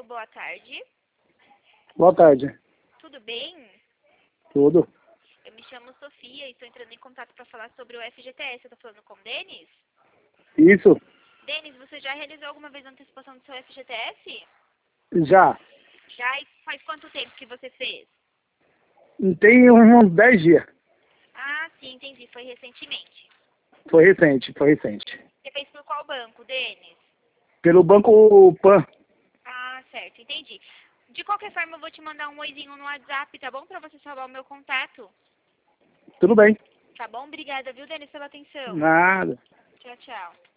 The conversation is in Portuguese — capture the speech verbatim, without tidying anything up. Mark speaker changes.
Speaker 1: boa tarde.
Speaker 2: Boa tarde.
Speaker 1: Tudo bem?
Speaker 2: Tudo.
Speaker 1: Eu me chamo Sofia e estou entrando em contato para falar sobre o F G T S. Eu estou falando com o Denis?
Speaker 2: Isso?
Speaker 1: Denis, você já realizou alguma vez a antecipação do seu F G T S?
Speaker 2: Já.
Speaker 1: Já? E faz quanto tempo que você fez?
Speaker 2: Tem uns dez dias.
Speaker 1: Ah, sim, entendi. Foi recentemente.
Speaker 2: Foi recente, foi recente.
Speaker 1: Você fez por qual banco, Denis?
Speaker 2: Pelo Banco Pan.
Speaker 1: Ah, certo, entendi. De qualquer forma, eu vou te mandar um oizinho no WhatsApp, tá bom? Pra você salvar o meu contato.
Speaker 2: Tudo bem.
Speaker 1: Tá bom? Obrigada, viu, Denis, pela atenção.
Speaker 2: Nada.
Speaker 1: Tchau, tchau.